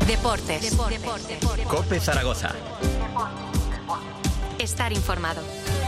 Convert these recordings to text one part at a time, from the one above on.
Deportes. COPE Zaragoza. Estar informado.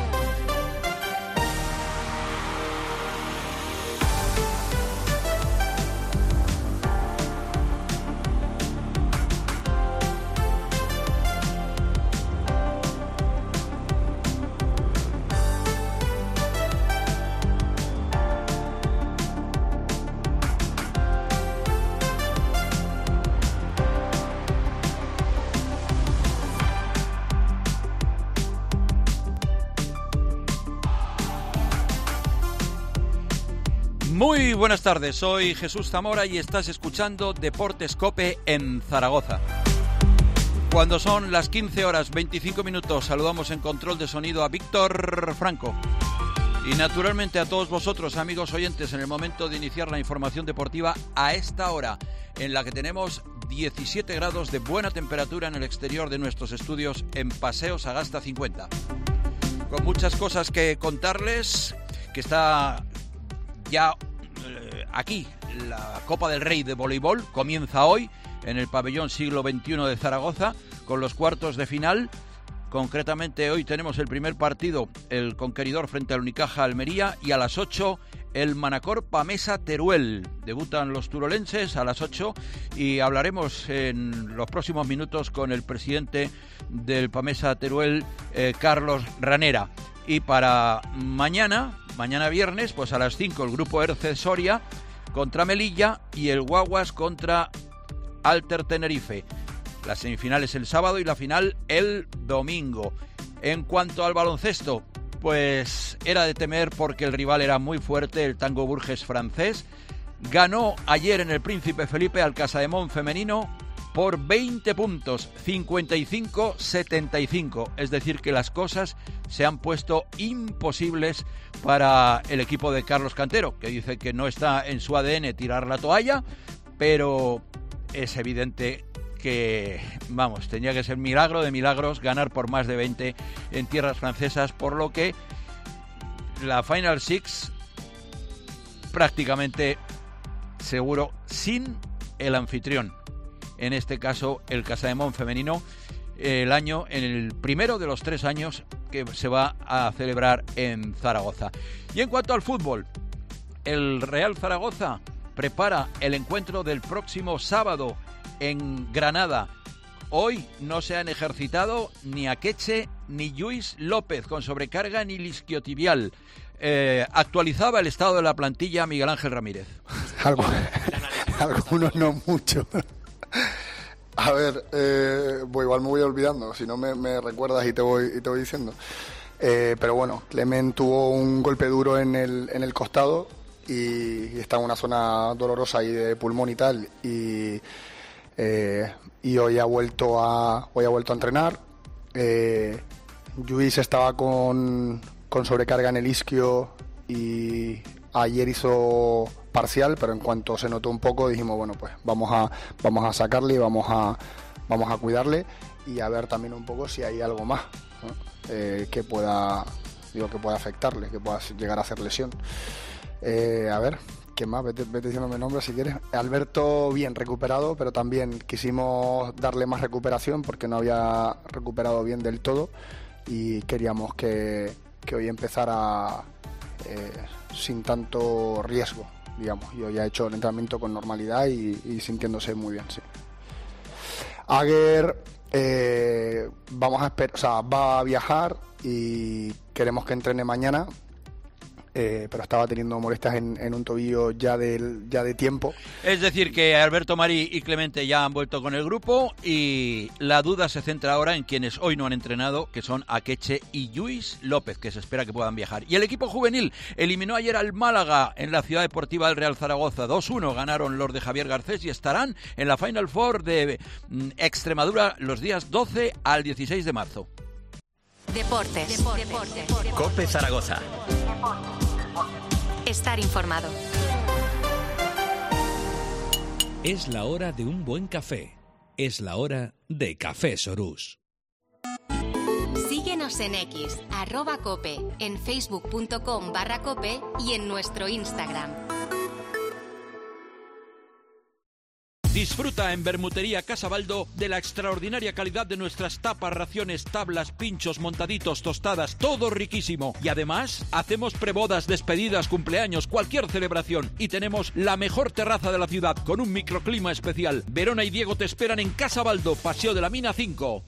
Muy buenas tardes, soy Jesús Zamora y estás escuchando Deportes COPE en Zaragoza. Cuando son las 15 horas 25 minutos, saludamos en control de sonido a Víctor Franco. Y naturalmente a todos vosotros, amigos oyentes, en el momento de iniciar la información deportiva a esta hora, en la que tenemos 17 grados de buena temperatura en el exterior de nuestros estudios en Paseo Sagasta 50. Con muchas cosas que contarles, que está ya aquí la Copa del Rey de voleibol, comienza hoy en el pabellón siglo XXI de Zaragoza con los cuartos de final. Concretamente hoy tenemos el primer partido, el Conqueridor frente al Unicaja Almería, y a las 8 el Manacor Pamesa Teruel. Debutan los turolenses a las 8 y hablaremos en los próximos minutos con el presidente del Pamesa Teruel, Carlos Ranera. Y para mañana viernes, pues a las 5 el grupo Erce Soria contra Melilla y el Guaguas contra Alter Tenerife. Las semifinales el sábado y la final el domingo. En cuanto al baloncesto, pues era de temer porque el rival era muy fuerte, el Tango Bourges francés. Ganó ayer en el Príncipe Felipe al Casademont femenino por 20 puntos, 55-75. Es decir, que las cosas se han puesto imposibles para el equipo de Carlos Cantero, que dice que no está en su ADN tirar la toalla, pero es evidente que, vamos, tenía que ser milagro de milagros ganar por más de 20 en tierras francesas, por lo que la Final Six prácticamente seguro sin el anfitrión. En este caso, el Casademont femenino, en el primero de los 3 años que se va a celebrar en Zaragoza. Y en cuanto al fútbol, el Real Zaragoza prepara el encuentro del próximo sábado en Granada. Hoy no se han ejercitado ni Akeche ni Lluís López con sobrecarga ni isquiotibial. Actualizaba el estado de la plantilla Miguel Ángel Ramírez. Algunos no mucho. A ver, pues igual me voy olvidando, si no me recuerdas y te voy diciendo. Pero bueno, Clement tuvo un golpe duro en el costado y está en una zona dolorosa ahí de pulmón y tal, y hoy ha vuelto a entrenar. Lluís estaba con sobrecarga en el isquio y ayer hizo parcial, pero en cuanto se notó un poco dijimos, bueno, pues vamos a sacarle y vamos a cuidarle y a ver también un poco si hay algo más, ¿no? que pueda afectarle, que pueda llegar a hacer lesión. A ver, ¿qué más? Vete diciéndome nombres si quieres. Alberto bien recuperado, pero también quisimos darle más recuperación porque no había recuperado bien del todo y queríamos que hoy empezara sin tanto riesgo, digamos, y hoy ha hecho el entrenamiento con normalidad y sintiéndose muy bien, sí. Aguer va a viajar y queremos que entrene mañana, pero estaba teniendo molestias en un tobillo ya de tiempo. Es decir, que Alberto Marí y Clemente ya han vuelto con el grupo y la duda se centra ahora en quienes hoy no han entrenado, que son Akeche y Lluís López, que se espera que puedan viajar. Y el equipo juvenil eliminó ayer al Málaga en la Ciudad Deportiva del Real Zaragoza. 2-1 ganaron los de Javier Garcés y estarán en la Final Four de Extremadura los días 12 al 16 de marzo. Deportes. COPE Zaragoza. Estar informado. Es la hora de un buen café. Es la hora de Café Sorús. Síguenos en X, @cope, en facebook.com/cope y en nuestro Instagram. Disfruta en Bermutería Casabaldo de la extraordinaria calidad de nuestras tapas, raciones, tablas, pinchos, montaditos, tostadas, todo riquísimo. Y además, hacemos prebodas, despedidas, cumpleaños, cualquier celebración. Y tenemos la mejor terraza de la ciudad con un microclima especial. Verona y Diego te esperan en Casabaldo, Paseo de la Mina 5.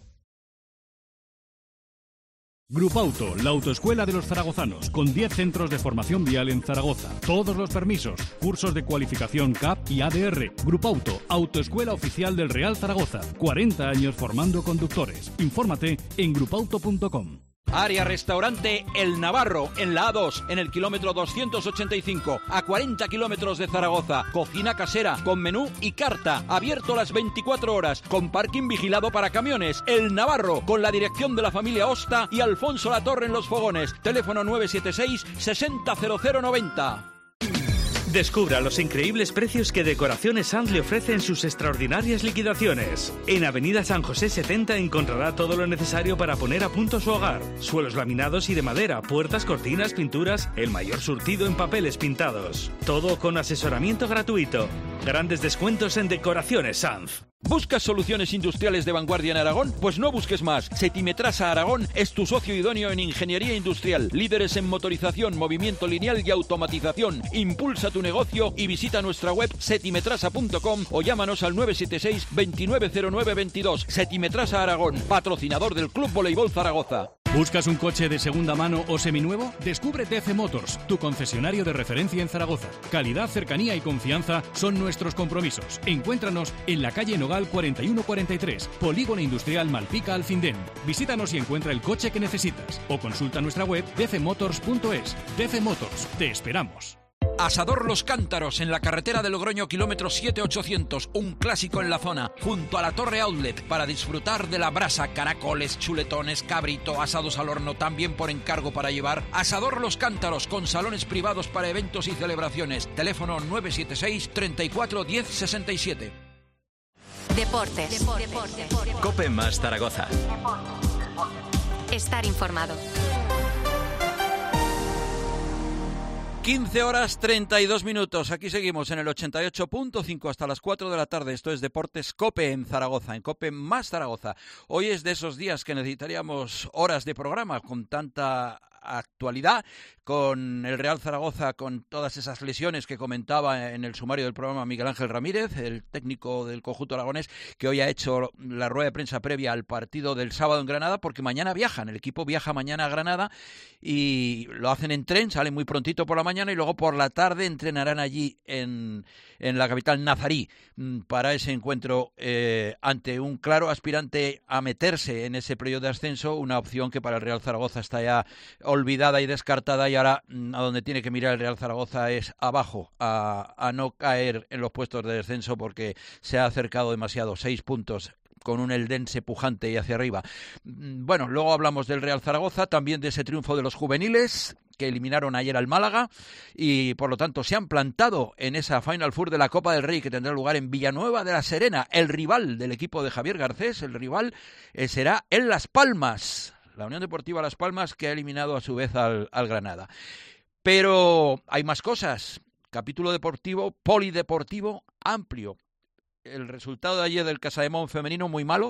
Grupauto, la autoescuela de los zaragozanos, con 10 centros de formación vial en Zaragoza. Todos los permisos, cursos de cualificación CAP y ADR. Grupauto, autoescuela oficial del Real Zaragoza. 40 años formando conductores. Infórmate en grupauto.com. Área Restaurante El Navarro, en la A2, en el kilómetro 285, a 40 kilómetros de Zaragoza. Cocina casera, con menú y carta, abierto las 24 horas, con parking vigilado para camiones. El Navarro, con la dirección de la familia Osta y Alfonso Latorre en los fogones. Teléfono 976 600090. Descubra los increíbles precios que Decoraciones Sanz le ofrece en sus extraordinarias liquidaciones. En Avenida San José 70 encontrará todo lo necesario para poner a punto su hogar. Suelos laminados y de madera, puertas, cortinas, pinturas, el mayor surtido en papeles pintados. Todo con asesoramiento gratuito. Grandes descuentos en Decoraciones Sanz. ¿Buscas soluciones industriales de vanguardia en Aragón? Pues no busques más. Setimetrasa Aragón es tu socio idóneo en ingeniería industrial. Líderes en motorización, movimiento lineal y automatización. Impulsa tu negocio y visita nuestra web setimetrasa.com o llámanos al 976 290922. Setimetrasa Aragón, patrocinador del Club Voleibol Zaragoza. ¿Buscas un coche de segunda mano o seminuevo? Descubre TC Motors, tu concesionario de referencia en Zaragoza. Calidad, cercanía y confianza son nuestros compromisos. Encuéntranos en la calle Nogal 4143, Polígono Industrial Malpica Alfindén. Visítanos y encuentra el coche que necesitas. O consulta nuestra web dcmotors.es. TC Motors, te esperamos. Asador Los Cántaros, en la carretera de Logroño, kilómetro 7800, un clásico en la zona, junto a la Torre Outlet, para disfrutar de la brasa, caracoles, chuletones, cabrito, asados al horno, también por encargo para llevar. Asador Los Cántaros, con salones privados para eventos y celebraciones. Teléfono 976 34 10 67. Deportes. Cope más Zaragoza. Estar informado. 15 horas 32 minutos. Aquí seguimos en el 88.5 hasta las 4 de la tarde. Esto es Deportes Cope en Zaragoza, en Cope más Zaragoza. Hoy es de esos días que necesitaríamos horas de programa con tanta actualidad, con el Real Zaragoza, con todas esas lesiones que comentaba en el sumario del programa Miguel Ángel Ramírez, el técnico del conjunto aragonés, que hoy ha hecho la rueda de prensa previa al partido del sábado en Granada, porque mañana viajan, el equipo viaja mañana a Granada y lo hacen en tren, salen muy prontito por la mañana y luego por la tarde entrenarán allí en la capital nazarí para ese encuentro ante un claro aspirante a meterse en ese periodo de ascenso, una opción que para el Real Zaragoza está ya olvidada y descartada, y ahora a donde tiene que mirar el Real Zaragoza es abajo, a no caer en los puestos de descenso, porque se ha acercado demasiado, 6 puntos con un Eldense pujante y hacia arriba. Bueno, luego hablamos del Real Zaragoza, también de ese triunfo de los juveniles que eliminaron ayer al Málaga y por lo tanto se han plantado en esa Final Four de la Copa del Rey que tendrá lugar en Villanueva de la Serena. El rival del equipo de Javier Garcés, el rival será en Las Palmas, la Unión Deportiva Las Palmas, que ha eliminado a su vez al Granada. Pero hay más cosas. Capítulo deportivo, polideportivo amplio. El resultado de ayer del Casademont femenino muy malo,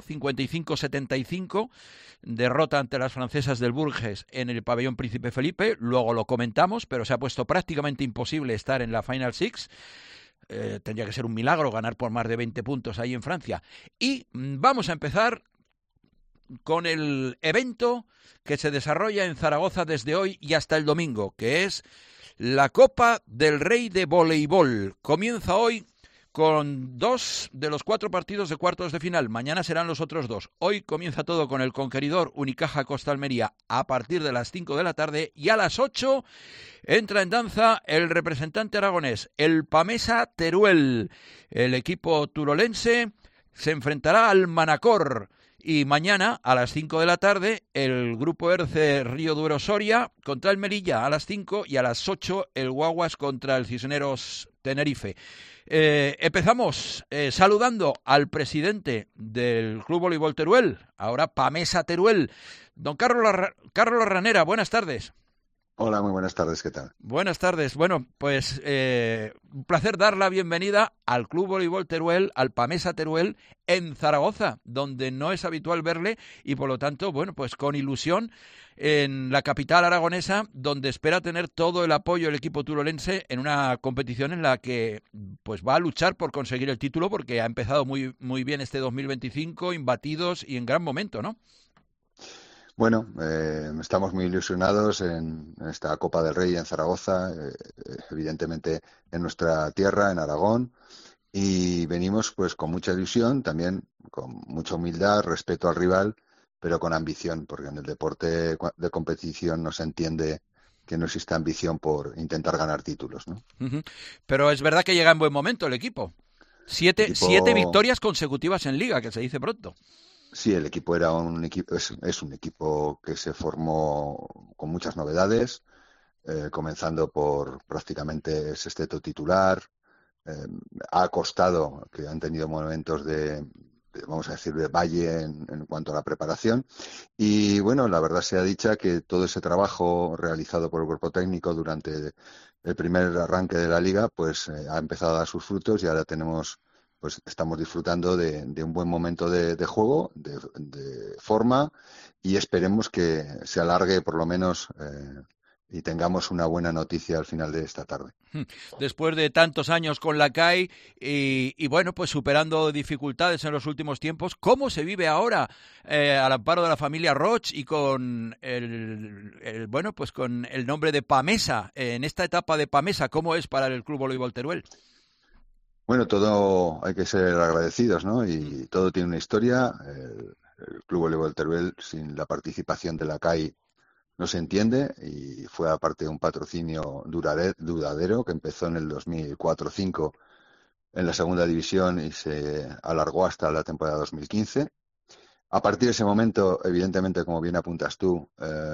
55-75, derrota ante las francesas del Bourges en el pabellón Príncipe Felipe, luego lo comentamos, pero se ha puesto prácticamente imposible estar en la Final Six. Tendría que ser un milagro ganar por más de 20 puntos ahí en Francia. Y vamos a empezar con el evento que se desarrolla en Zaragoza desde hoy y hasta el domingo, que es la Copa del Rey de Voleibol. Comienza hoy con 2 de los 4 partidos de cuartos de final. Mañana serán los otros 2. Hoy comienza todo con el conqueridor Unicaja Costa Almería a partir de las 5 de la tarde y a las 8 entra en danza el representante aragonés, el Pamesa Teruel. El equipo turolense se enfrentará al Manacor. Y mañana, a las 5 de la tarde, el Grupo ERCE Río Duero Soria contra el Melilla a las 5 y a las 8 el Guaguas contra el Cisneros Tenerife. Empezamos saludando al presidente del Club Voleibol Teruel, ahora Pamesa Teruel, don Carlos Ranera. Buenas tardes. Hola, muy buenas tardes, ¿qué tal? Buenas tardes. Bueno, pues un placer dar la bienvenida al Club Voleibol Teruel, al Pamesa Teruel, en Zaragoza, donde no es habitual verle y por lo tanto, bueno, pues con ilusión en la capital aragonesa, donde espera tener todo el apoyo del equipo turolense en una competición en la que pues va a luchar por conseguir el título, porque ha empezado muy, muy bien este 2025, imbatidos y en gran momento, ¿no? Bueno, estamos muy ilusionados en esta Copa del Rey en Zaragoza, evidentemente en nuestra tierra, en Aragón, y venimos pues con mucha ilusión, también con mucha humildad, respeto al rival, pero con ambición, porque en el deporte de competición no se entiende que no exista ambición por intentar ganar títulos, ¿no? Pero es verdad que llega en buen momento el equipo. Siete victorias consecutivas en Liga, que se dice pronto. Sí, el equipo era un equipo, es un equipo que se formó con muchas novedades, comenzando por prácticamente el sexteto titular. Ha costado, que han tenido momentos vamos a decir, de valle en cuanto a la preparación. Y bueno, la verdad sea dicha que todo ese trabajo realizado por el cuerpo técnico durante el primer arranque de la liga, pues ha empezado a dar sus frutos y ahora pues estamos disfrutando de un buen momento de juego, de forma, y esperemos que se alargue por lo menos y tengamos una buena noticia al final de esta tarde. Después de tantos años con la CAI y bueno, pues superando dificultades en los últimos tiempos, ¿cómo se vive ahora al amparo de la familia Roig y con bueno, pues con el nombre de Pamesa, en esta etapa de Pamesa, cómo es para el Club Voleibol Teruel? Bueno, todo hay que ser agradecidos, ¿no? Y todo tiene una historia. El Club Voleibol Teruel, sin la participación de la CAI, no se entiende, y fue aparte un patrocinio duradero que empezó en el 2004-05 en la segunda división y se alargó hasta la temporada 2015. A partir de ese momento, evidentemente, como bien apuntas tú,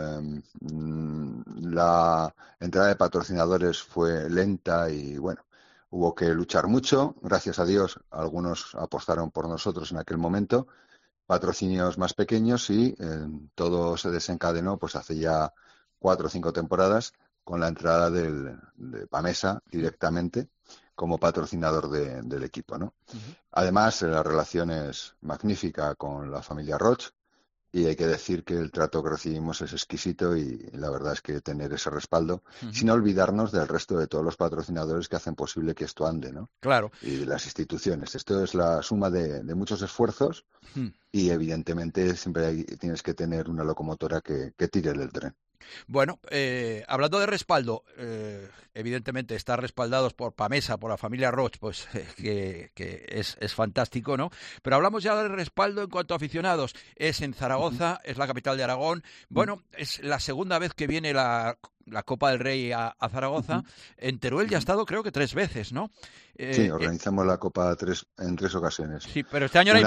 la entrada de patrocinadores fue lenta y bueno, hubo que luchar mucho. Gracias a Dios, algunos apostaron por nosotros en aquel momento, patrocinios más pequeños, y todo se desencadenó pues hace ya 4 o 5 temporadas con la entrada de Pamesa directamente como patrocinador del equipo, ¿no? Además, la relación es magnífica con la familia Roig y hay que decir que el trato que recibimos es exquisito y la verdad es que tener ese respaldo, sin olvidarnos del resto de todos los patrocinadores que hacen posible que esto ande, ¿no? Claro. Y de las instituciones. Esto es la suma de muchos esfuerzos y evidentemente siempre tienes que tener una locomotora que tire del tren. Bueno, hablando de respaldo, evidentemente estar respaldados por Pamesa, por la familia Roig, pues que es fantástico, ¿no? Pero hablamos ya de respaldo en cuanto a aficionados. Es en Zaragoza, es la capital de Aragón. Bueno, es la segunda vez que viene la Copa del Rey a Zaragoza. En Teruel ya ha estado creo que 3 veces, ¿no? Sí, organizamos la Copa en 3 ocasiones. Sí, pero este año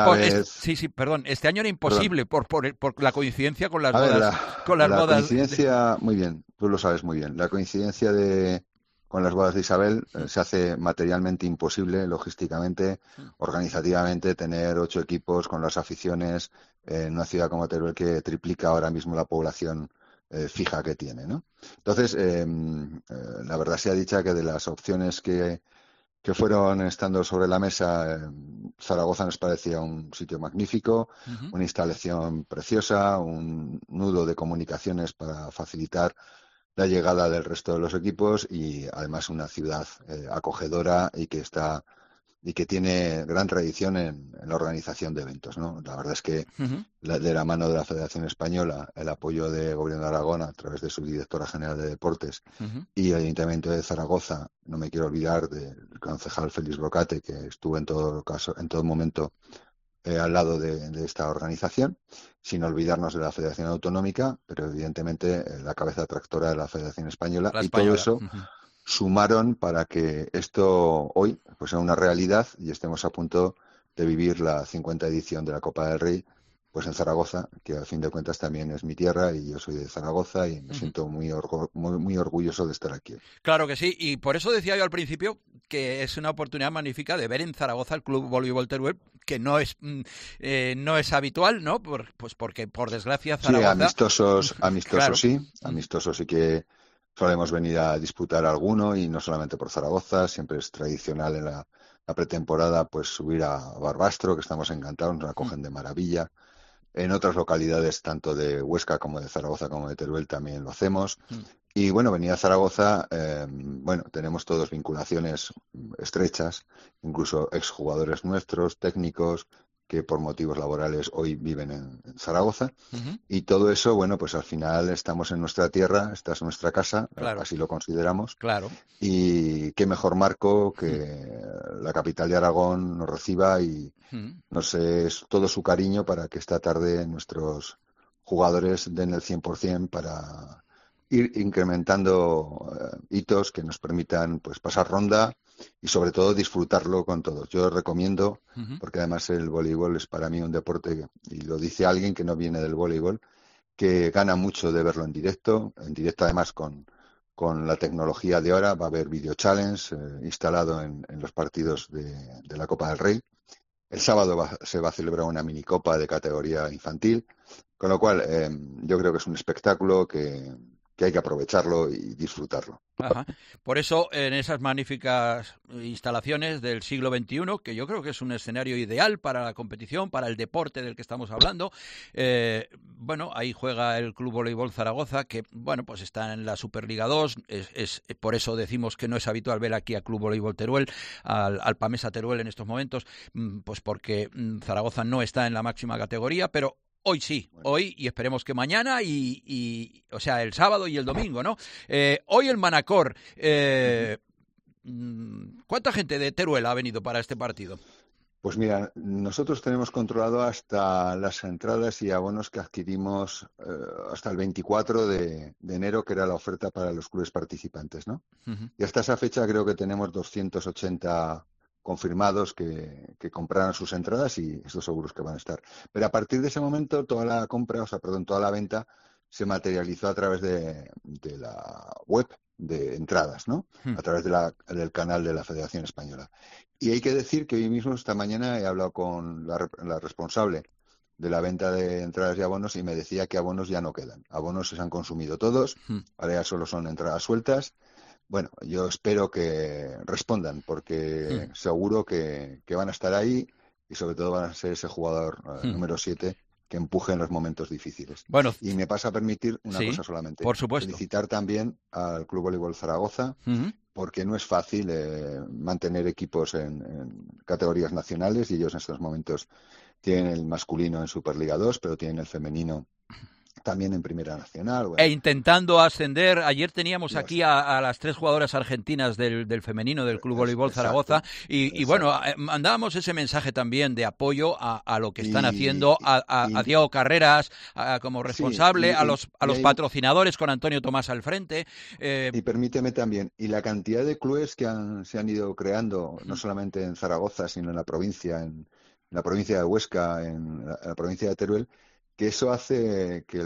este año era imposible por la coincidencia con las bodas. La coincidencia, muy bien, tú lo sabes muy bien. La coincidencia con las bodas de Isabel se hace materialmente imposible, logísticamente, organizativamente, tener 8 equipos con las aficiones en una ciudad como Teruel que triplica ahora mismo la población fija que tiene, ¿no? Entonces, la verdad sea dicha que de las opciones que fueron estando sobre la mesa, Zaragoza nos parecía un sitio magnífico, una instalación preciosa, un nudo de comunicaciones para facilitar la llegada del resto de los equipos y además una ciudad acogedora y que tiene gran tradición en la organización de eventos, ¿no? La verdad es que de la mano de la Federación Española, el apoyo de Gobierno de Aragón a través de su directora general de Deportes y el Ayuntamiento de Zaragoza, no me quiero olvidar del concejal Félix Brocate, que estuvo en todo momento al lado de esta organización, sin olvidarnos de la Federación Autonómica, pero evidentemente la cabeza tractora de la Federación Española. Y todo eso sumaron para que esto hoy pues sea una realidad y estemos a punto de vivir la 50ª edición de la Copa del Rey pues en Zaragoza, que a fin de cuentas también es mi tierra y yo soy de Zaragoza y me siento muy orgulloso de estar aquí. Claro que sí, y por eso decía yo al principio que es una oportunidad magnífica de ver en Zaragoza el Club Voleibol Teruel, que no es habitual, ¿no? Pues porque por desgracia Zaragoza... Sí, amistosos claro. Sí, amistosos sí que solemos venir a disputar alguno y no solamente por Zaragoza, siempre es tradicional en la pretemporada pues subir a Barbastro, que estamos encantados, nos acogen de maravilla. En otras localidades, tanto de Huesca como de Zaragoza como de Teruel, también lo hacemos. Y bueno, venir a Zaragoza, bueno, tenemos todos vinculaciones estrechas, incluso exjugadores nuestros, técnicos, que por motivos laborales hoy viven en Zaragoza. Y todo eso, bueno, pues al final estamos en nuestra tierra, esta es nuestra casa, claro. Así lo consideramos. Claro. Y qué mejor marco que la capital de Aragón nos reciba y nos es todo su cariño para que esta tarde nuestros jugadores den el 100% para ir incrementando hitos que nos permitan pues pasar ronda y sobre todo disfrutarlo con todos. Yo recomiendo, porque además el voleibol es para mí un deporte, y lo dice alguien que no viene del voleibol, que gana mucho de verlo en directo además con la tecnología de ahora. Va a haber Video Challenge instalado en los partidos de la Copa del Rey. El sábado se va a celebrar una minicopa de categoría infantil, con lo cual yo creo que es un espectáculo que hay que aprovecharlo y disfrutarlo. Ajá. Por eso, en esas magníficas instalaciones del siglo XXI, que yo creo que es un escenario ideal para la competición, para el deporte del que estamos hablando, bueno, ahí juega el Club Voleibol Zaragoza, que, bueno, pues está en la Superliga 2, por eso decimos que no es habitual ver aquí a Club Voleibol Teruel, al Pamesa Teruel en estos momentos, pues porque Zaragoza no está en la máxima categoría, pero hoy sí, hoy y esperemos que mañana o sea, el sábado y el domingo, ¿no? Hoy el Manacor. ¿Cuánta gente de Teruel ha venido para este partido? Pues mira, nosotros tenemos controlado hasta las entradas y abonos que adquirimos hasta el 24 de enero, que era la oferta para los clubes participantes, ¿no? Y hasta esa fecha creo que tenemos 280 confirmados que compraron sus entradas y estos seguros que van a estar. Pero a partir de ese momento toda la venta se materializó a través de la web de entradas, ¿no? A través del canal de la Federación Española. Y hay que decir que hoy mismo, esta mañana, he hablado con la responsable de la venta de entradas y abonos y me decía que abonos ya no quedan. Abonos se han consumido todos, ahora ya solo son entradas sueltas. Bueno, yo espero que respondan, porque seguro que van a estar ahí y sobre todo van a ser ese jugador número 7 que empuje en los momentos difíciles. Bueno, y me pasa a permitir una cosa solamente. Por supuesto. Felicitar también al Club Voleibol Zaragoza, porque no es fácil mantener equipos en categorías nacionales y ellos en estos momentos tienen el masculino en Superliga 2, pero tienen el femenino también en Primera Nacional. Bueno. E intentando ascender. Ayer teníamos aquí a las 3 jugadoras argentinas del femenino del Club Voleibol Zaragoza y bueno, mandábamos ese mensaje también de apoyo a lo que están haciendo, a Diego Carreras como responsable, a los patrocinadores con Antonio Tomás al frente. Y permíteme también, y la cantidad de clubes que se han ido creando, no solamente en Zaragoza, sino en la provincia, en la provincia de Huesca, en la provincia de Teruel, que eso hace que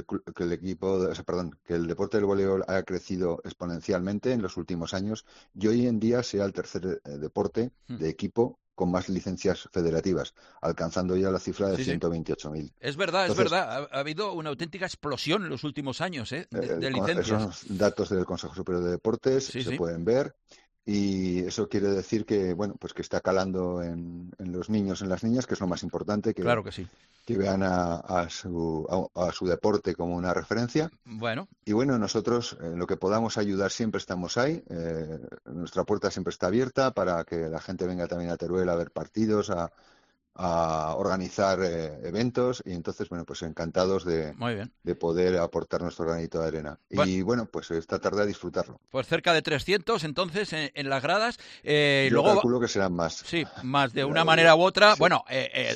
el deporte del voleibol haya crecido exponencialmente en los últimos años y hoy en día sea el tercer deporte de equipo con más licencias federativas, alcanzando ya la cifra de 128.000. Es verdad, entonces, es verdad. Ha habido una auténtica explosión en los últimos años de licencias. Esos datos del Consejo Superior de Deportes se pueden ver. Y eso quiere decir que, bueno, pues que está calando en los niños, en las niñas, que es lo más importante, que, claro que sí, que vean a su deporte como una referencia. Bueno. Y bueno, nosotros en lo que podamos ayudar siempre estamos ahí. Nuestra puerta siempre está abierta para que la gente venga también a Teruel a ver partidos, a organizar eventos y entonces, bueno, pues encantados de poder aportar nuestro granito de arena. Y bueno, pues esta tarde a disfrutarlo. Pues cerca de 300 entonces en las gradas. Yo luego calculo que serán más. Sí, más de una manera u otra. Sí. Bueno,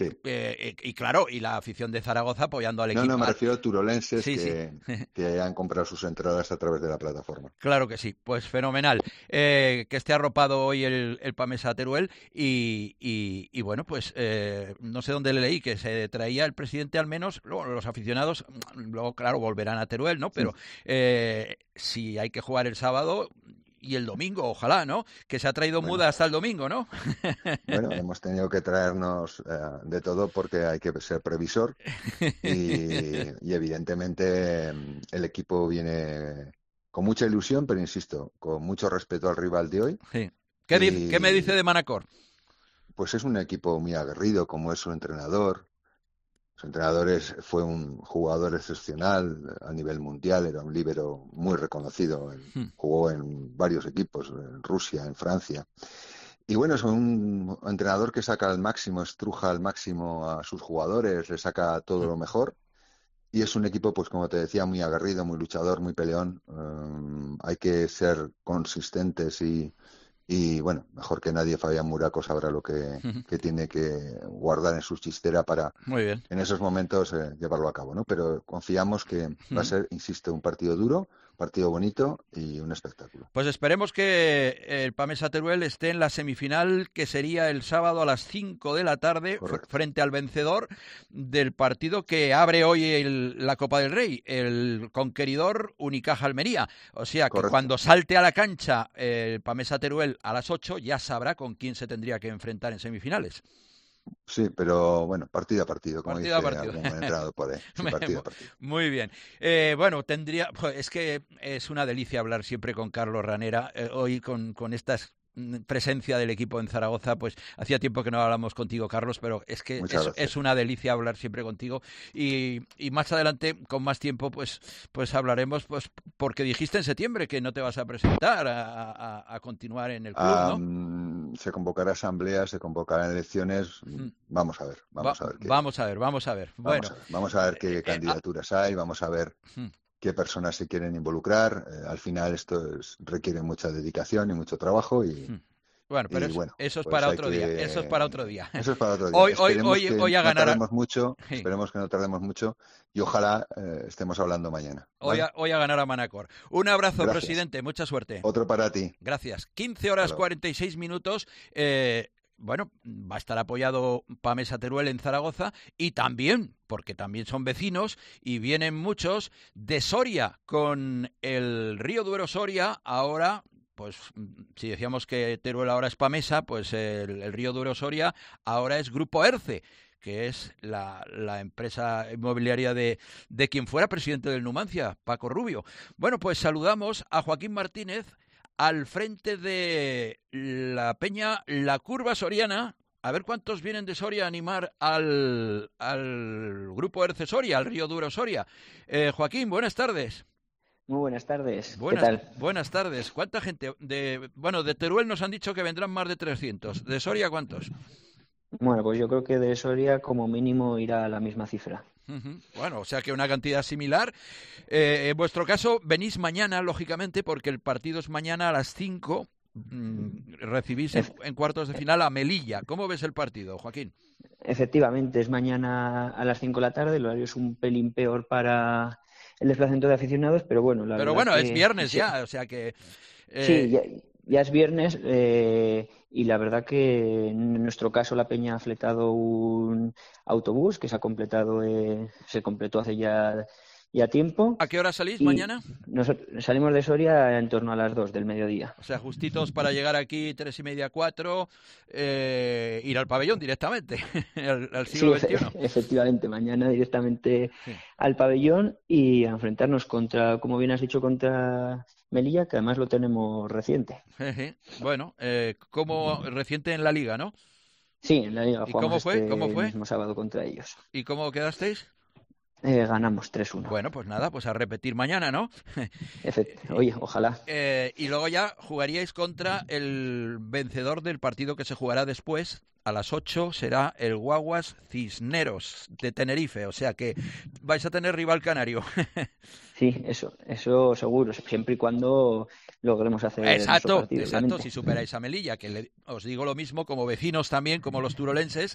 y claro, y la afición de Zaragoza apoyando al equipo. No, me refiero a turolenses que han comprado sus entradas a través de la plataforma. Claro que sí, pues fenomenal. Que esté arropado hoy el Pamesa Teruel y bueno, pues no sé dónde le leí que se traía el presidente al menos, luego los aficionados, luego claro, volverán a Teruel, ¿no? Pero si hay que jugar el sábado y el domingo, ojalá, ¿no? Que se ha traído muda hasta el domingo, ¿no? Bueno, hemos tenido que traernos de todo porque hay que ser previsor y evidentemente el equipo viene con mucha ilusión, pero insisto, con mucho respeto al rival de hoy. Sí. ¿Qué me dice de Manacor? Pues es un equipo muy aguerrido, como es su entrenador. Su entrenador fue un jugador excepcional a nivel mundial, era un líbero muy reconocido, jugó en varios equipos, en Rusia, en Francia. Y bueno, es un entrenador que saca al máximo, estruja al máximo a sus jugadores, le saca todo lo mejor. Y es un equipo, pues como te decía, muy aguerrido, muy luchador, muy peleón. Hay que ser consistentes y bueno, mejor que nadie, Fabián Muraco sabrá lo que tiene que guardar en su chistera para en esos momentos llevarlo a cabo, ¿no? Pero confiamos que va a ser, insisto, un partido duro, partido bonito y un espectáculo. Pues esperemos que el Pamesa Teruel esté en la semifinal, que sería el sábado a las 5 de la tarde, frente al vencedor del partido que abre hoy la Copa del Rey, el conqueridor Unicaja Almería. O sea que cuando salte a la cancha el Pamesa Teruel a las 8 ya sabrá con quién se tendría que enfrentar en semifinales. Sí, pero bueno, partido a partido, como dice algún entrenador por ahí. Sí, partido a partido. Muy bien. Bueno, pues es que es una delicia hablar siempre con Carlos Ranera. Hoy con estas presencia del equipo en Zaragoza, pues hacía tiempo que no hablamos contigo, Carlos, pero es que es una delicia hablar siempre contigo y más adelante, con más tiempo, pues hablaremos, pues porque dijiste en septiembre que no te vas a presentar a continuar en el club, ¿no? Se convocará asambleas, se convocarán elecciones, vamos a ver. Vamos a ver. Bueno, vamos a ver qué candidaturas hay, vamos a ver qué personas se quieren involucrar. Al final esto requiere mucha dedicación y mucho trabajo Bueno, pero eso es para otro día. Eso es para otro día. Eso es para otro día. Hoy a ganar. Esperemos que no tardemos mucho y ojalá estemos hablando mañana. ¿vale? Hoy a ganar a Manacor. Un abrazo, Gracias. Presidente. Mucha suerte. Otro para ti. Gracias. 15 horas 46 minutos. Bueno, va a estar apoyado Pamesa Teruel en Zaragoza y también, porque también son vecinos y vienen muchos de Soria con el Río Duero Soria. Ahora, pues si decíamos que Teruel ahora es Pamesa, pues el Río Duero Soria ahora es Grupo Erce, que es la empresa inmobiliaria de quien fuera presidente del Numancia, Paco Rubio. Bueno, pues saludamos a Joaquín Martínez, al frente de la peña La Curva Soriana. A ver cuántos vienen de Soria a animar al Grupo Erce Soria, al Río Duero Soria. Joaquín, buenas tardes. Muy buenas tardes. ¿Qué tal? Buenas tardes. ¿Cuánta gente? De Teruel nos han dicho que vendrán más de 300. ¿De Soria cuántos? Bueno, pues yo creo que de Soria como mínimo irá a la misma cifra. Bueno, o sea que una cantidad similar. En vuestro caso, venís mañana, lógicamente, porque el partido es mañana a las 5. Recibís en cuartos de final a Melilla. ¿Cómo ves el partido, Joaquín? Efectivamente, es mañana a las 5 de la tarde. El horario es un pelín peor para el desplazamiento de aficionados, pero bueno. Es viernes ya, o sea que... Sí, ya es viernes y la verdad que en nuestro caso la Peña ha fletado un autobús que se completó hace ya tiempo. ¿A qué hora salís mañana? Salimos de Soria en torno a las 2 del mediodía. O sea, justitos para llegar aquí 3:30, 4, ir al pabellón directamente, al siglo XXI. Efectivamente, mañana directamente al pabellón y a enfrentarnos como bien has dicho, contra Melilla, que además lo tenemos reciente. Bueno, como reciente en la Liga, ¿no? Sí, en la Liga. ¿Y cómo fue? El mismo sábado contra ellos. ¿Y cómo quedasteis? Ganamos 3-1. Bueno, pues nada, pues a repetir mañana, ¿no? Oye, ojalá. Y luego ya jugaríais contra el vencedor del partido que se jugará después. A las 8 será el Guaguas Cisneros de Tenerife, o sea que vais a tener rival canario. Sí, eso seguro, siempre y cuando logremos hacer exacto, partido. Exacto, si superáis a Melilla, que os digo lo mismo como vecinos también, como los turolenses,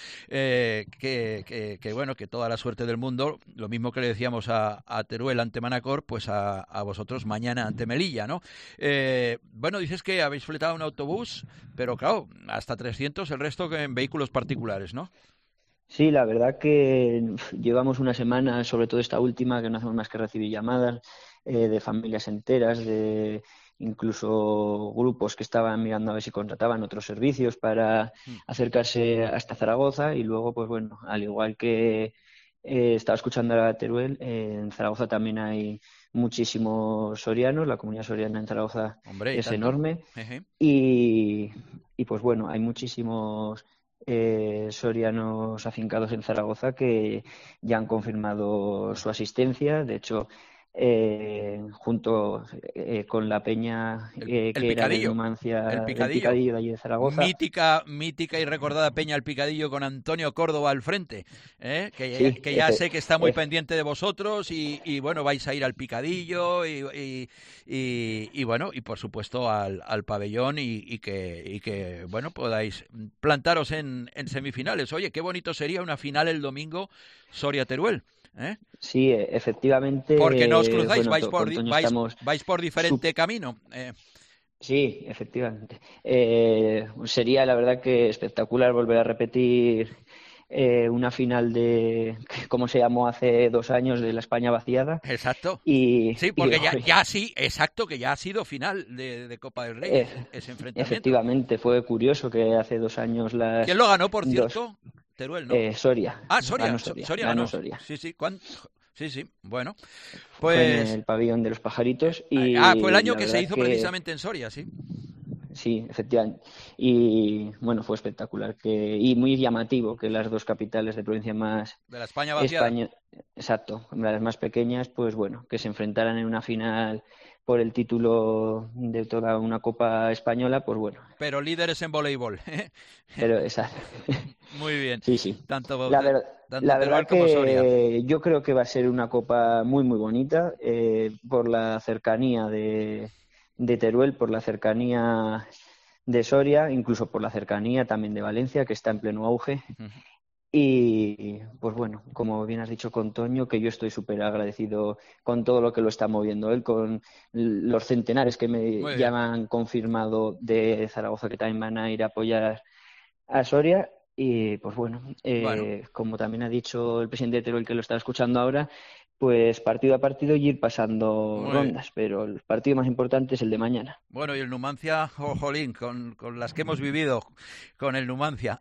que bueno, que toda la suerte del mundo, lo mismo que le decíamos a Teruel ante Manacor, pues a vosotros mañana ante Melilla, ¿no? Bueno, dices que habéis fletado un autobús, pero claro, hasta 300, el resto que en vehículos particulares, ¿no? Sí, la verdad que llevamos una semana, sobre todo esta última, que no hacemos más que recibir llamadas de familias enteras, de incluso grupos que estaban mirando a ver si contrataban otros servicios para acercarse hasta Zaragoza y luego, pues bueno, al igual que estaba escuchando a Teruel, en Zaragoza también hay muchísimos sorianos, la comunidad soriana en Zaragoza es enorme. Uh-huh. Y pues bueno, hay muchísimos sorianos afincados en Zaragoza que ya han confirmado su asistencia. De hecho, junto con la peña que era de Numancia, el Picadillo de allí de Zaragoza. Mítica y recordada peña El Picadillo con Antonio Córdoba al frente, que ya sé que está muy pendiente de vosotros y bueno, vais a ir al Picadillo y bueno, y por supuesto al pabellón y que bueno, podáis plantaros en semifinales. Oye, qué bonito sería una final el domingo Soria-Teruel. Sí, efectivamente. Porque no os cruzáis, vais por diferente camino. Sí, efectivamente. Sería la verdad que espectacular volver a repetir una final de, como se llamó hace 2 años, de la España vaciada. Exacto. Sí, porque ya sí, exacto, que ya ha sido final de Copa del Rey ese enfrentamiento. Efectivamente, fue curioso que hace 2 años las... ¿Quién lo ganó, por cierto? Teruel, ¿no? Soria. Soria ganó. Sí, bueno. Pues... Fue en el pabellón de los pajaritos. Y fue el año que se hizo precisamente en Soria, sí. Sí, efectivamente. Y bueno, fue espectacular y muy llamativo que las 2 capitales de provincia más... De la España vaciada. Exacto, las más pequeñas, pues bueno, que se enfrentaran en una final por el título de toda una Copa española, pues bueno. Pero líderes en voleibol. Pero exacto. Muy bien. Sí. Tanto la verdad como Soria. Yo creo que va a ser una Copa muy, muy bonita por la cercanía de Teruel, por la cercanía de Soria, incluso por la cercanía también de Valencia, que está en pleno auge. Uh-huh. Y pues bueno, como bien has dicho con Toño, que yo estoy súper agradecido con todo lo que lo está moviendo él, con los centenares que ya me han confirmado de Zaragoza que también van a ir a apoyar a Soria. Y pues bueno, como también ha dicho el presidente de Teruel, que lo está escuchando ahora, pues partido a partido y ir pasando rondas, pero el partido más importante es el de mañana. Bueno, y el Numancia, jolín, con las que hemos vivido con el Numancia,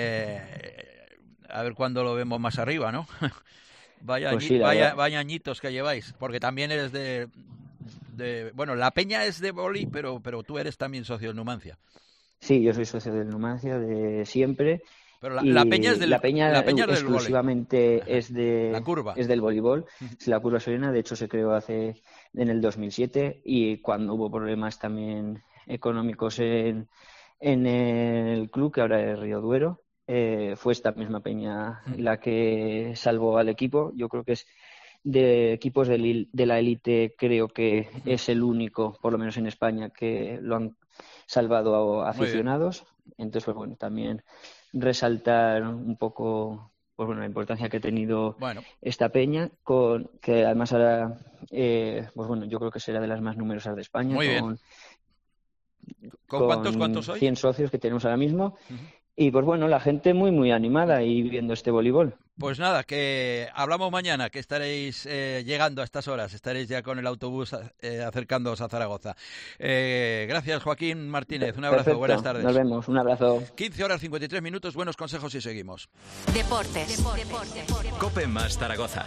a ver cuándo lo vemos más arriba, ¿no? Vaya añitos que lleváis, porque también eres de bueno, la peña es de boli, pero tú eres también socio del Numancia. Sí, yo soy socio del Numancia de siempre. Pero la peña es del exclusivamente es de la curva. Es del voleibol, es la curva soriana. De hecho, se creó en el 2007 y cuando hubo problemas también económicos en el club, que ahora es Río Duero, fue esta misma peña la que salvó al equipo. Yo creo que es de equipos de la élite, creo que es el único, por lo menos en España, que lo han salvado a aficionados. Entonces, pues bueno, también resaltar un poco pues bueno, la importancia que ha tenido esta peña, que además ahora pues bueno, yo creo que será de las más numerosas de España. Muy bien. ¿Con cuántos sois? 100 socios que tenemos ahora mismo. Uh-huh. Y pues bueno, la gente muy muy animada y viendo este voleibol. Pues nada, que hablamos mañana, que estaréis llegando a estas horas, estaréis ya con el autobús acercándoos a Zaragoza. Gracias, Joaquín Martínez, un abrazo. Perfecto. Buenas tardes. Nos vemos, un abrazo. 15:53, buenos consejos y seguimos. Deportes. COPE más Zaragoza.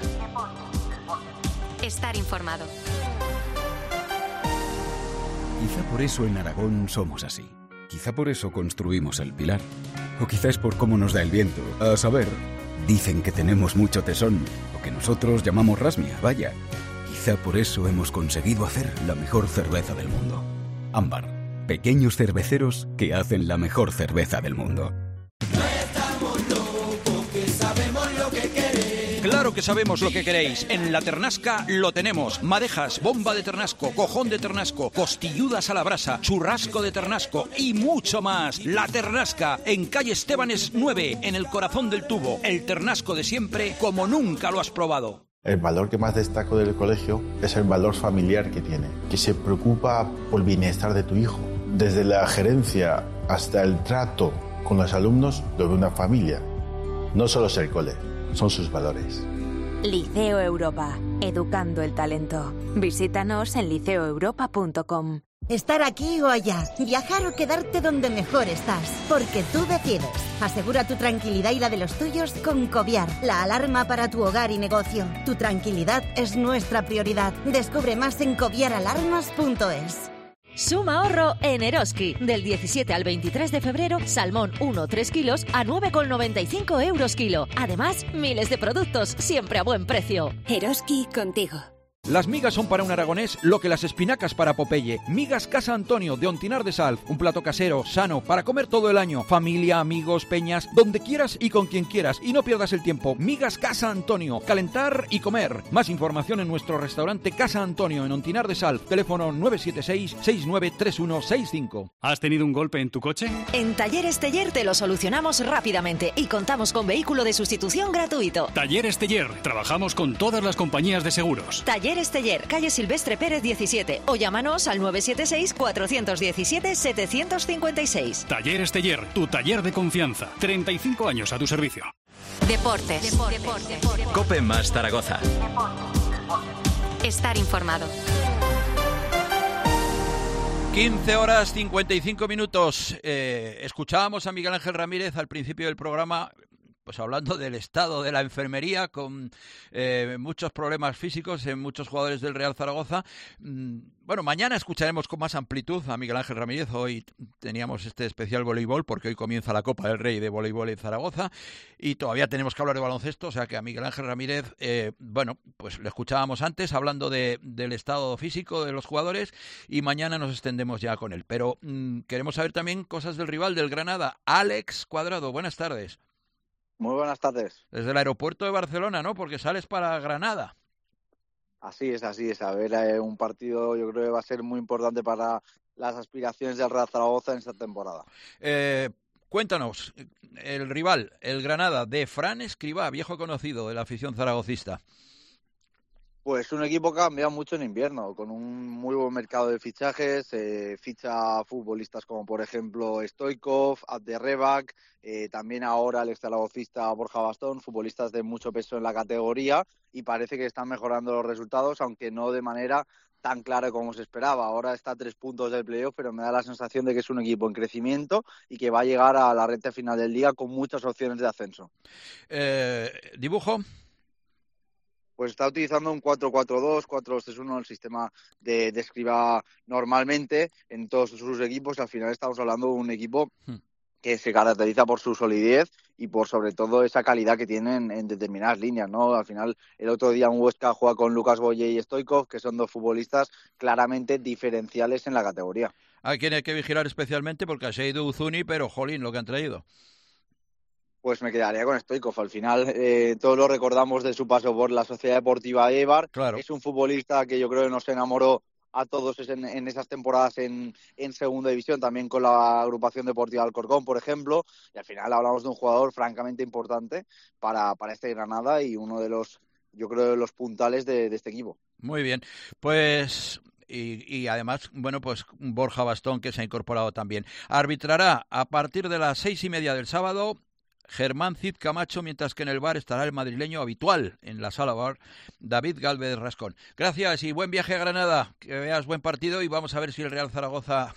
Estar informado. Quizá por eso en Aragón somos así. Quizá por eso construimos el Pilar. O quizá es por cómo nos da el viento. A saber, dicen que tenemos mucho tesón, lo que nosotros llamamos rasmia, vaya. Quizá por eso hemos conseguido hacer la mejor cerveza del mundo. Ámbar, pequeños cerveceros que hacen la mejor cerveza del mundo. Claro que sabemos lo que queréis. En La Ternasca lo tenemos. Madejas, bomba de ternasco, cojón de ternasco, costilludas a la brasa, churrasco de ternasco y mucho más. La Ternasca, en calle Estebanes 9, en el corazón del tubo. El ternasco de siempre, como nunca lo has probado. El valor que más destaco del colegio es el valor familiar que tiene, que se preocupa por el bienestar de tu hijo. Desde la gerencia hasta el trato con los alumnos, lo de una familia. No solo es el cole, son sus valores. Liceo Europa, educando el talento. Visítanos en liceoeuropa.com. Estar aquí o allá, viajar o quedarte donde mejor estás, porque tú decides. Asegura tu tranquilidad y la de los tuyos con Coviar, la alarma para tu hogar y negocio. Tu tranquilidad es nuestra prioridad. Descubre más en coviaralarmas.es. Suma ahorro en Eroski. Del 17 al 23 de febrero, salmón 1-3 kilos a 9,95 euros kilo. Además, miles de productos, siempre a buen precio. Eroski contigo. Las migas son para un aragonés lo que las espinacas para Popeye. Migas Casa Antonio de Ontinar de Salv. Un plato casero, sano, para comer todo el año. Familia, amigos, peñas, donde quieras y con quien quieras. Y no pierdas el tiempo. Migas Casa Antonio. Calentar y comer. Más información en nuestro restaurante Casa Antonio en Ontinar de Salv. Teléfono 976-693165. ¿Has tenido un golpe en tu coche? En Talleres Teller te lo solucionamos rápidamente y contamos con vehículo de sustitución gratuito. Talleres Teller. Trabajamos con todas las compañías de seguros. Talleres Teller, calle Silvestre Pérez 17 o llámanos al 976-417-756. Talleres Teller, tu taller de confianza. 35 años a tu servicio. Deportes. Cope más Zaragoza. Estar informado. 15 horas 55 minutos. Escuchábamos a Miguel Ángel Ramírez al principio del programa, pues hablando del estado de la enfermería, con muchos problemas físicos en muchos jugadores del Real Zaragoza. Bueno, mañana escucharemos con más amplitud a Miguel Ángel Ramírez. Hoy teníamos este especial voleibol porque hoy comienza la Copa del Rey de voleibol en Zaragoza y todavía tenemos que hablar de baloncesto, o sea que a Miguel Ángel Ramírez, bueno, pues lo escuchábamos antes hablando del estado físico de los jugadores y mañana nos extendemos ya con él. Pero queremos saber también cosas del rival del Granada, Alex Cuadrado. Buenas tardes. Muy buenas tardes. Desde el aeropuerto de Barcelona, ¿no? Porque sales para Granada. Así es. A ver, un partido yo creo que va a ser muy importante para las aspiraciones del Real Zaragoza en esta temporada. Cuéntanos, el rival, el Granada, de Fran Escribá, viejo conocido de la afición zaragocista. Pues un equipo que ha cambiado mucho en invierno, con un muy buen mercado de fichajes, ficha futbolistas como por ejemplo Stoichkov, Abderrebak, también ahora el exzaragocista Borja Bastón, futbolistas de mucho peso en la categoría y parece que están mejorando los resultados, aunque no de manera tan clara como se esperaba. Ahora está a 3 puntos del playoff, pero me da la sensación de que es un equipo en crecimiento y que va a llegar a la recta final del día con muchas opciones de ascenso. ¿Dibujo? Pues está utilizando un 4-4-2, 4-2-3-1, el sistema de Escribá normalmente en todos sus equipos. Al final estamos hablando de un equipo que se caracteriza por su solidez y por sobre todo esa calidad que tienen en determinadas líneas, ¿no? Al final, el otro día un Huesca juega con Lucas Boye y Stoichkov, que son dos futbolistas claramente diferenciales en la categoría. Hay quien hay que vigilar especialmente porque se ha ido Uzuni, pero jolín, lo que han traído. Pues me quedaría con Stoichkov. Al final, todos lo recordamos de su paso por la Sociedad Deportiva Eibar. Claro. Es un futbolista que yo creo que nos enamoró a todos en esas temporadas en segunda división, también con la agrupación deportiva Alcorcón, por ejemplo. Y al final hablamos de un jugador francamente importante para este Granada y uno de los, yo creo, de los puntales de este equipo. Muy bien. Pues... Y además, bueno, pues Borja Bastón, que se ha incorporado también. Arbitrará a partir de las 6:30 del sábado Germán Cid Camacho, mientras que en el bar estará el madrileño habitual en la sala bar, David Gálvez Rascón. Gracias y buen viaje a Granada, que veas buen partido y vamos a ver si el Real Zaragoza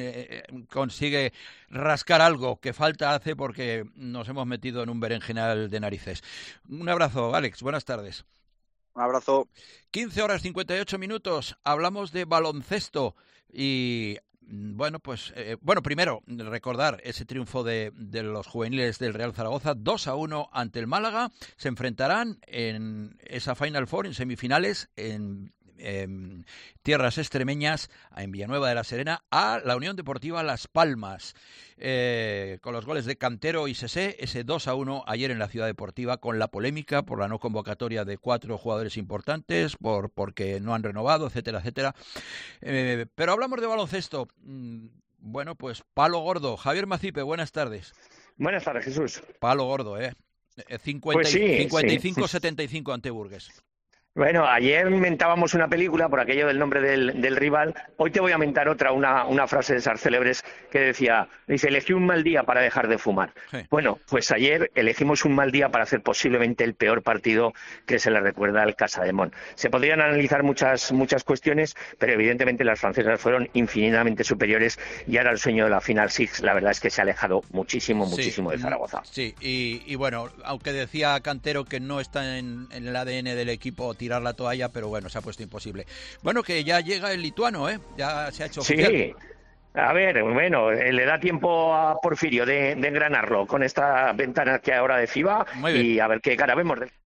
consigue rascar algo que falta hace porque nos hemos metido en un berenjenal de narices. Un abrazo, Alex, buenas tardes. Un abrazo. 15 horas 58 minutos, hablamos de baloncesto y... Bueno, pues primero recordar ese triunfo de los juveniles del Real Zaragoza, 2-1 ante el Málaga. Se enfrentarán en esa Final Four, en semifinales, en tierras extremeñas, en Villanueva de la Serena, a la Unión Deportiva Las Palmas. Con los goles de Cantero y Sesé, ese 2-1 ayer en la Ciudad Deportiva, con la polémica por la no convocatoria de 4 jugadores importantes, porque no han renovado, etcétera, etcétera. Pero hablamos de baloncesto. Bueno, pues palo gordo. Javier Macipe, buenas tardes. Buenas tardes, Jesús. Palo gordo, 55-75 ante Burgues. Bueno, ayer mentábamos una película por aquello del nombre del rival. Hoy te voy a mentar otra, una frase de esas célebres que dice, elegí un mal día para dejar de fumar. Sí. Bueno, pues ayer elegimos un mal día para hacer posiblemente el peor partido que se le recuerda al Casademont. Se podrían analizar muchas cuestiones, pero evidentemente las francesas fueron infinitamente superiores y ahora el sueño de la Final Six, la verdad es que se ha alejado muchísimo de Zaragoza. Sí, y bueno, aunque decía Cantero que no está en el ADN del equipo tirar la toalla, pero bueno, se ha puesto imposible. Bueno, que ya llega el lituano, ya se ha hecho oficial. Sí, a ver, bueno, le da tiempo a Porfirio de engranarlo con esta ventana que ahora de FIBA y a ver qué cara vemos.